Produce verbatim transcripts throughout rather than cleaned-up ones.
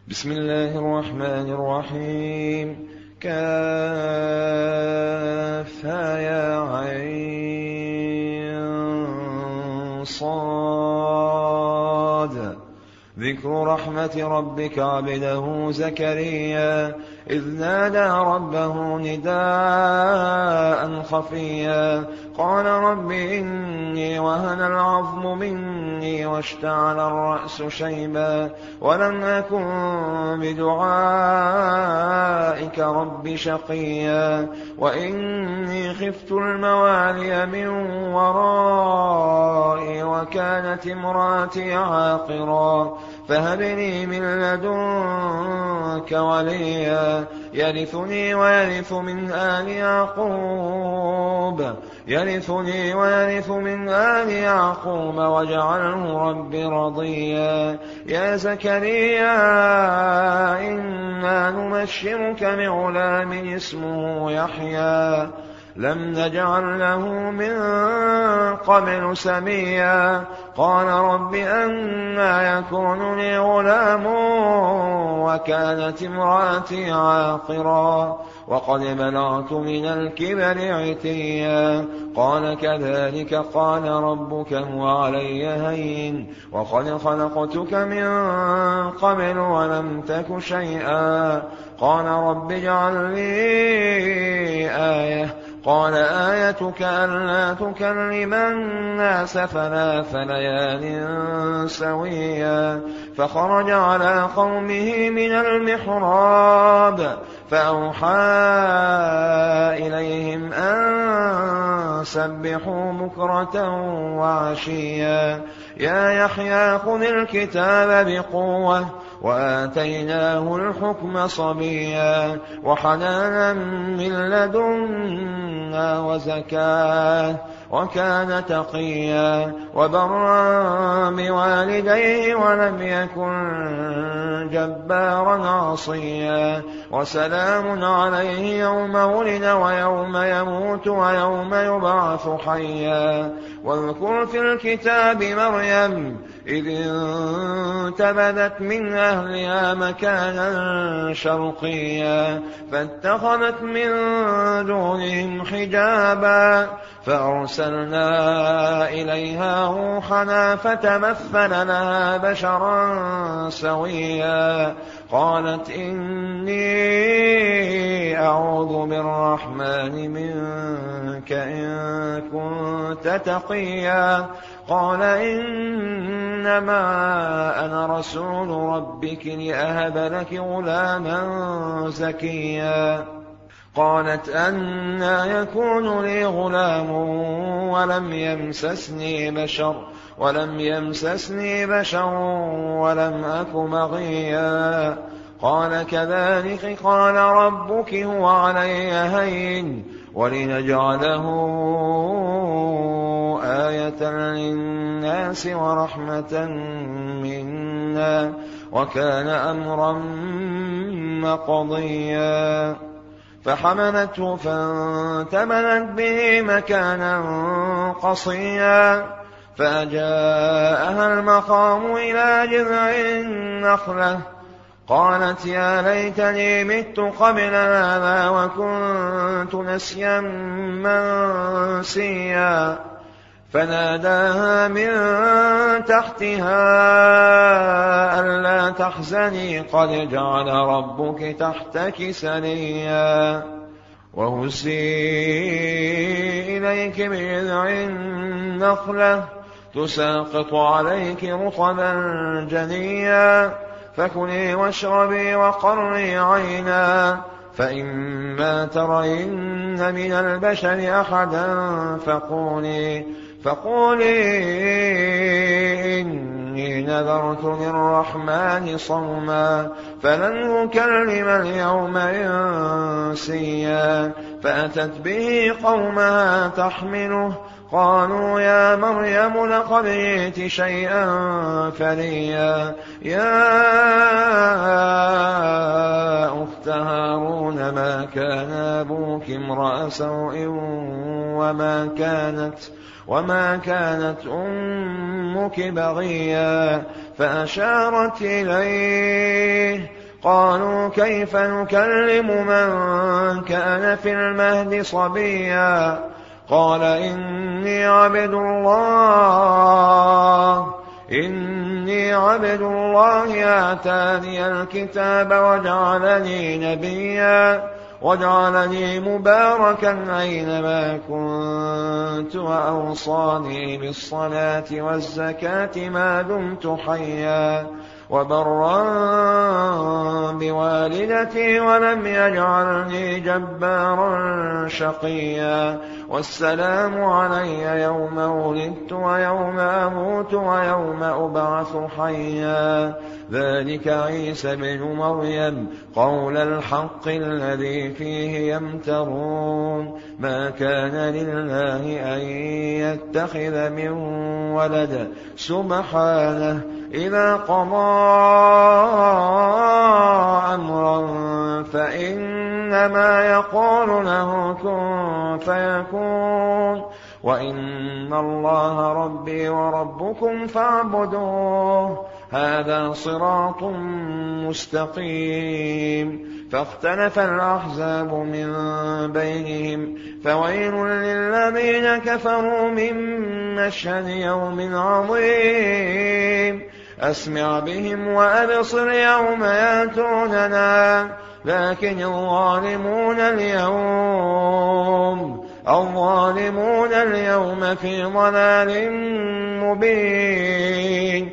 بسم الله الرحمن الرحيم. كافها يا عين صاد. ذكر رحمة ربك عبده زكريا إذ نادى ربه نداء خفيا قال رب إني وهن العظم مني واشتعل الرأس شيبا ولم أكن بدعائك رب شقيا وإني خفت الموالي من ورائي وكانت امراتي عاقرا فهب لي من لدنك وليا يرثني ويرث من آل يعقوب يرثني ويرث من آل يعقوب واجعله رب رضيا يا زكريا إنا نبشرك بغلام اسمه يحيى لم نجعل له من قبل سميا قال رب أنى يكون لي غلام وكانت امرأتي عاقرا وقد بلغت من الكبر عتيا قال كذلك قال ربك هو علي هين وقد خلقتك من قبل ولم تك شيئا قال رب اجعل لي آية قال آيتك ألا تكلم الناس ثلاث ليال سويا فخرج على قومه من المحراب فأوحى إليهم أن سبحوا بكرة وعشيا يا يحيى خذ الكتاب بقوة وآتيناه الحكم صبيا وحنانا من لدنا وزكاة وكان تقيا وبرا بوالديه ولم يكن جبارا عصيا وسلام عليه يوم ولد ويوم يموت ويوم يبعث حيا واذكر في الكتاب مريم إذ انتبذت من أهلها مكانا شرقيا فاتخذت من دونهم حجابا فأرسلنا إليها روحنا فتمثل لها بشرا سويا قالت إني أعوذ بالرحمن منك إن كنت تقيا قال إنما أنا رسول ربك لأهب لك غلاما زكيا قالت أنى يكون لي غلام ولم يمسسني بشر ولم يمسسني بشر ولم أك بغيا قال كذلك قال ربك هو علي هين ولنجعله آية للناس ورحمة منا وكان أمرا مقضيا فحملته فانتبذت به مكانا قصيا فأجاءها المخاض إلى جذع النخلة قالت يا ليتني مت قبل هذا وكنت نسيا منسيا فناداها من تحتها ألا تحزني قد جعل ربك تحتك سريا وهزي إليك بجذع النخلة تساقط عليك رطبا جنيا فكلي واشربي وقري عينا فإما ترين من البشر أحدا فقولي فقولي إني نذرت للرحمن صوما فلن أكلم اليوم إنسيا فأتت به قومها تحمله قالوا يا مريم لقد جئت شيئا فريا يا أخت هارون ما كان أبوك امرأ سوء وما كانت وما كانت أمك بغيا فأشارت إليه قالوا كيف نكلم من كان في المهد صبيا قال إني عبد الله إني عبد الله آتاني الكتاب وجعلني نبيا وجعلني مباركا أينما كنت وأوصاني بالصلاة والزكاة ما دمت حيا وبرا بوالدتي ولم يجعلني جبارا شقيا والسلام علي يوم ولدت ويوم أموت ويوم أبعث حيا ذلك عيسى بن مريم قول الحق الذي فيه يمترون ما كان لله أن يتخذ من ولد سبحانه إذا قضى أمرا فإنما يقول له كن فيكون وإن الله ربي وربكم فاعبدوه هذا صراط مستقيم فاختلف الأحزاب من بينهم فويل للذين كفروا من مشهد يوم عظيم أسمع بهم وأبصر يوم يأتوننا لكن الظالمون اليوم الظالمون اليوم في ضلال مبين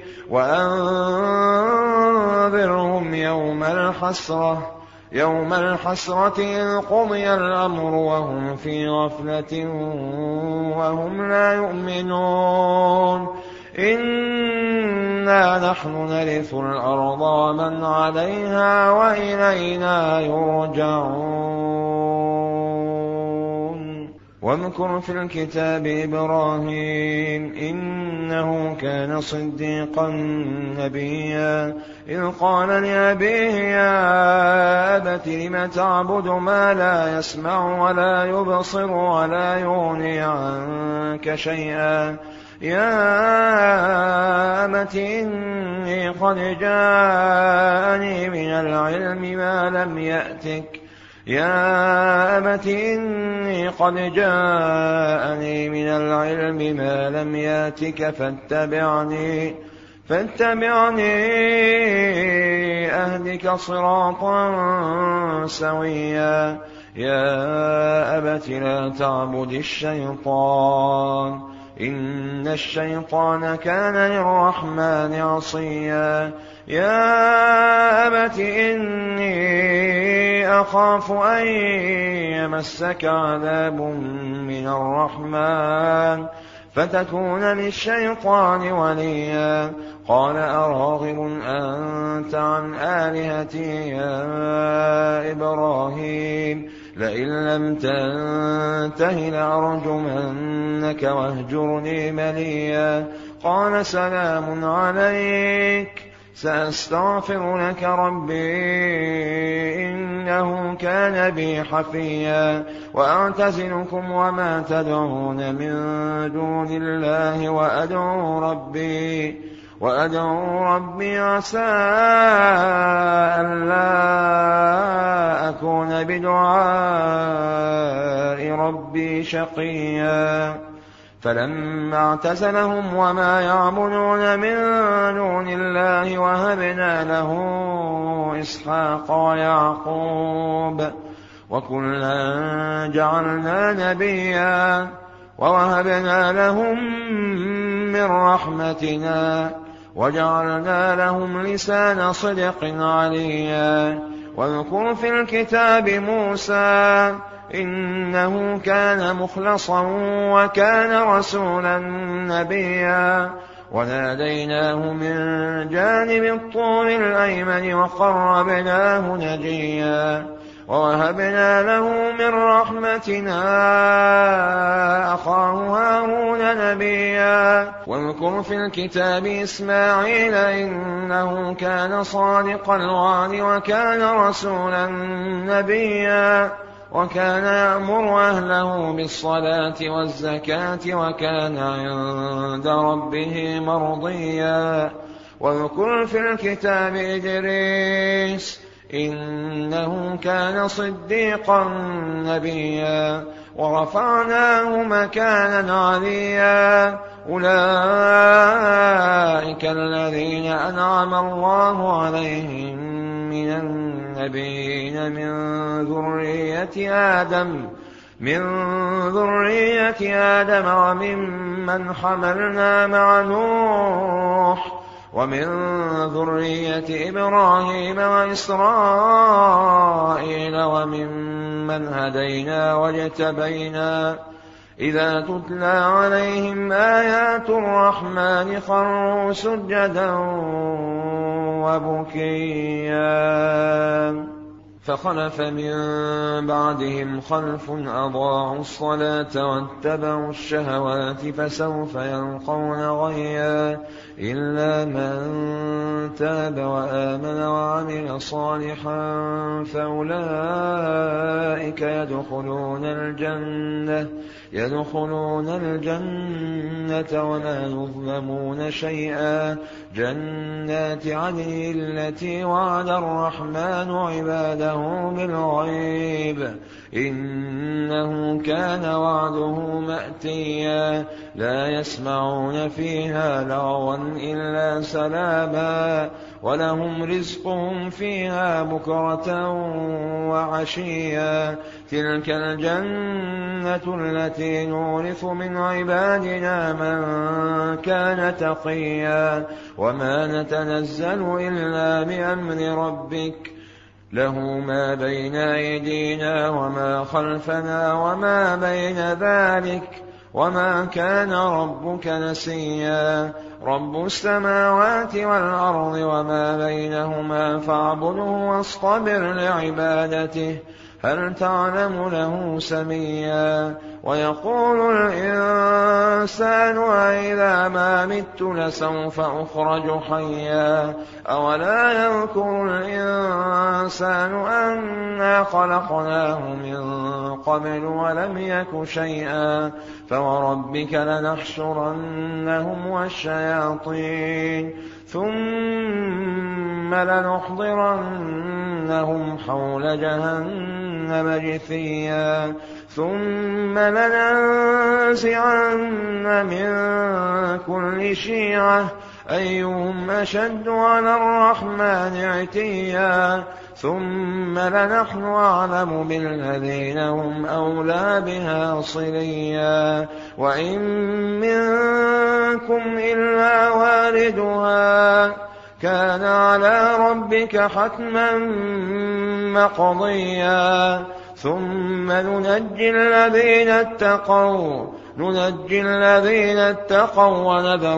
وأنذرهم يوم الحسرة يوم الحسرة إذ قضي الأمر وهم في غفلة وهم لا يؤمنون إنا نحن نرث الأرض ومن عليها وإلينا يرجعون واذكر في الكتاب إبراهيم إنه كان صديقا نبيا إذ قال لأبيه يا أبت لم تعبد ما لا يسمع ولا يبصر ولا يغني عنك شيئا يا أبت إني قد جاءني من العلم ما لم يأتك يا أبت إني قد جاءني من العلم ما لم يأتك فاتبعني فاتبعني أهدك صراطا سويا يا أبت لا تعبد الشيطان إن الشيطان كان للرحمن عصيا يا أبت إني أخاف أن يمسك عذاب من الرحمن فتكون للشيطان وليا قال أراغب أنت عن آلهتي يا إبراهيم لئن لم تنته لأرجمنك واهجرني مليا قال سلام عليك سأستغفر لك ربي إنه كان بي حفيا وأعتزلكم وما تدعون من دون الله وأدعو ربي وأدعو ربي عسى ألا أكون بدعاء ربي شقيا فلما اعتزلهم وما يعبدون من دون الله وهبنا له إسحاق ويعقوب وكلا جعلنا نبيا ووهبنا لهم من رحمتنا وجعلنا لهم لسان صدق عليا واذكر في الكتاب موسى إنه كان مخلصا وكان رسولا نبيا وناديناه من جانب الطور الأيمن وقربناه نجيا ووهبنا له من رحمتنا أخاه هارون نبيا واذكر في الكتاب إسماعيل إنه كان صادق الوعد وكان رسولا نبيا وكان يأمر أهله بالصلاة والزكاة وكان عند ربه مرضيا واذكر في الكتاب إدريس إنه كان صديقا نبيا ورفعناه مكانا عليا أولئك الذين أنعم الله عليهم من النبيين من ذرية آدم من ذرية آدم وممن حملنا مع نوح ومن ذرية إبراهيم وإسرائيل وممن هدينا واجتبينا إذا تتلى عليهم آيات الرحمن خروا سجدا وبكيا فخلف من بعدهم خلف أضاعوا الصلاة واتبعوا الشهوات فسوف يلقون غيا إلا من تاب وآمن وعمل صالحا فأولئك يدخلون الجنة يدخلون الجنة ولا يظلمون شيئا جنات عدن التي وعد الرحمن عباده بالغيب إنه كان وعده مأتيا لا يسمعون فيها لغوا إلا سلاما ولهم رزقهم فيها بكرة وعشيا تلك الجنة التي نورث من عبادنا من كان تقيا وما نتنزل إلا بأمر ربك له ما بين أيدينا وما خلفنا وما بين ذلك وما كان ربك نسيا رب السماوات والأرض وما بينهما فاعبده واصطبر لعبادته هل تعلم له سميا ويقول الإنسان أإذا ما مت لسوف أخرج حيا أولا يذكر الإنسان أنا خلقناه من قبل ولم يك شيئا فوربك لنحشرنهم والشياطين ثم لنحضرنهم حول جهنم جثيا ثم لننزعن من كل شيعة أيهم أشد على الرحمن عتيا ثم لنحن أعلم بالذين هم أولى بها صليا وإن منكم إلا واردها كان على ربك حتما مقضيا ثم ننجي الذين اتقوا ننجي الذين اتقوا ونذر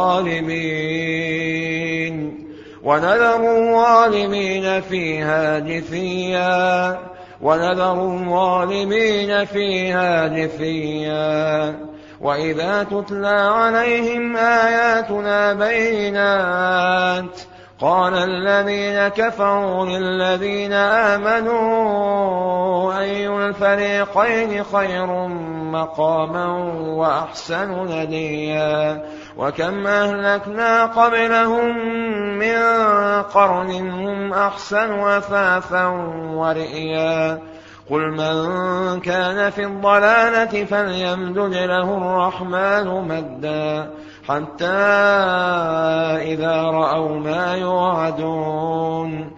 الظالمين ونذر الظالمين فيها جثيا ونذر الظالمين فيها جثيا وإذا تتلى عليهم آياتنا بينات قال الذين كفروا للذين آمنوا أي الفريقين خير مقاما وأحسن نديا وكم أهلكنا قبلهم من قرن هم أحسن أثاثا ورئيا قل من كان في الضلالة فليمدد له الرحمن مدا حتى إذا رأوا ما يوعدون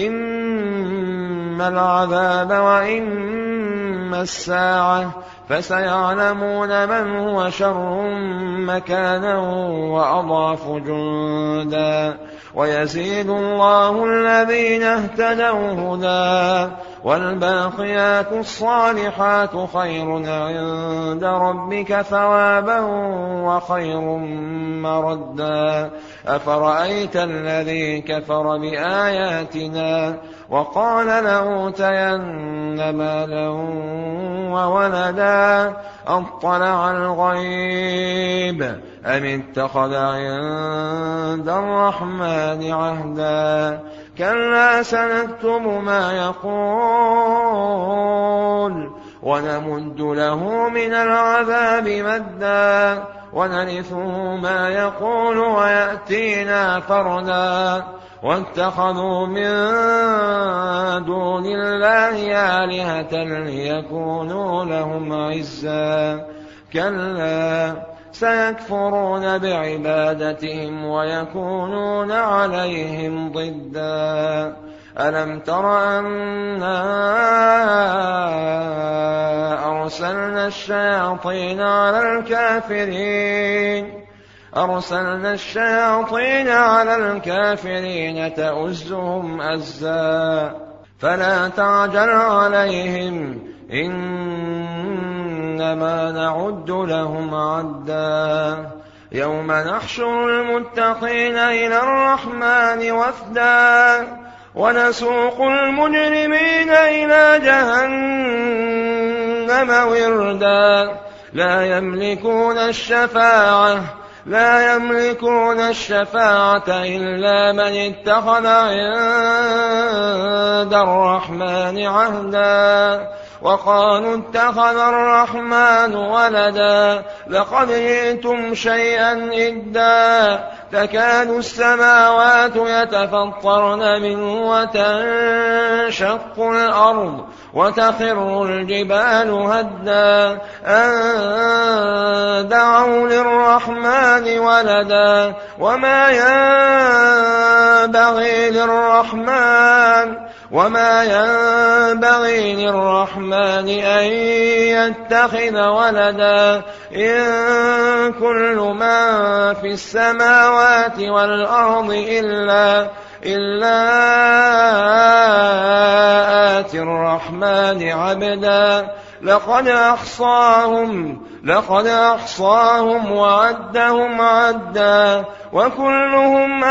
إما العذاب وإما الساعة فسيعلمون من هو شر مكانا وأضعف جندا ويزيد الله الذين اهتدوا هدى والباقيات الصالحات خير عند ربك ثوابا وخير مردا أفرأيت الذي كفر بآياتنا وقال لأوتين مالا وولدا أطلع الغيب أم اتخذ عند الرحمن عهدا كلا سنكتب ما يقول ونمد له من العذاب مدا ونرثه ما يقول ويأتينا فردا واتخذوا من دون الله آلهة ليكونوا لهم عزا كلا سيكفرون بعبادتهم ويكونون عليهم ضدا ألم تر أنا أرسلنا الشياطين على الكافرين أرسلنا الشياطين على الكافرين تؤزهم أزا فلا تعجل عليهم إنما نعد لهم عدا يوم نحشر المتقين إلى الرحمن وفدا ونسوق المجرمين إلى جهنم وردا لا يملكون الشفاعة لا يملكون الشفاعة إلا من اتخذ عند الرحمن عهدا وقالوا اتخذ الرحمن ولدا لقد جئتم شيئا إدا تكاد السماوات يتفطرن منه وتنشق الأرض وتخر الجبال هدا أن دعوا للرحمن ولدا وما ينبغي للرحمن وما ينبغي للرحمن أن يتخذ ولدا إن كل من في السماوات والأرض إلا إلا آتي الرحمن عبدا لقد أحصاهم لقد أحصاهم وعدهم عدا وكلهم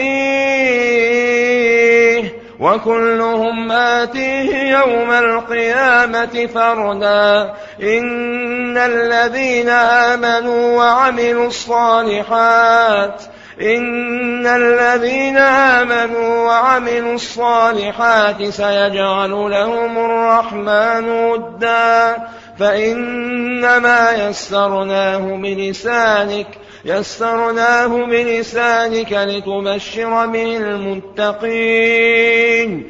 آتيه وكلهم آتيه يوم القيامة فردا إن الذين آمنوا وعملوا الصالحات إن الذين آمنوا وعملوا الصالحات سيجعل لهم الرحمن ودا فإنما يسرناه بلسانك يسرناه بلسانك لتبشر به المتقين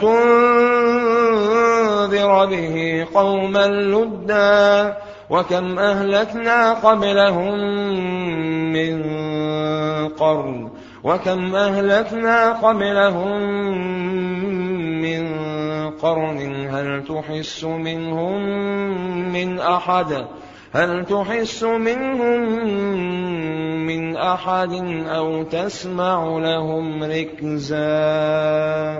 وتنذر به قوما لدا وكم أهلكنا قبلهم من قرن وكم أهلكنا قبلهم من قرن هل تحس منهم من أحد هل تحس منهم من أحد أو تسمع لهم ركزا